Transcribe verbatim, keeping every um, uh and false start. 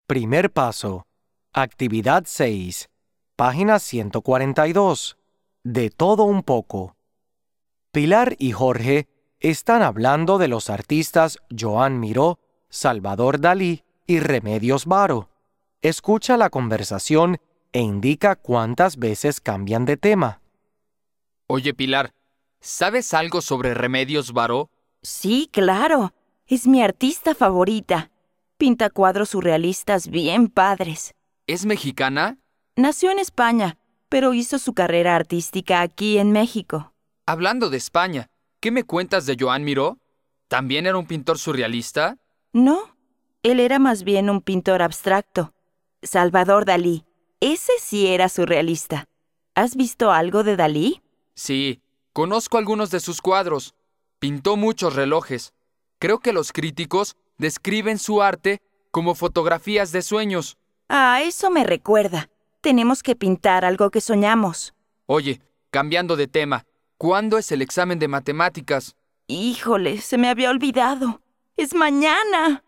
Primer paso. Actividad seis. Página ciento cuarenta y dos. De todo un poco. Pilar y Jorge están hablando de los artistas Joan Miró, Salvador Dalí y Remedios Varo. Escucha la conversación e indica cuántas veces cambian de tema. Oye, Pilar, ¿sabes algo sobre Remedios Varo? Sí, claro. Es mi artista favorita. Pinta cuadros surrealistas bien padres. ¿Es mexicana? Nació en España, pero hizo su carrera artística aquí en México. Hablando de España, ¿qué me cuentas de Joan Miró? ¿También era un pintor surrealista? No, él era más bien un pintor abstracto. Salvador Dalí, ese sí era surrealista. ¿Has visto algo de Dalí? Sí, conozco algunos de sus cuadros. Pintó muchos relojes. Creo que los críticos describen su arte como fotografías de sueños. Ah, eso me recuerda. Tenemos que pintar algo que soñamos. Oye, cambiando de tema, ¿cuándo es el examen de matemáticas? Híjole, se me había olvidado. ¡Es mañana!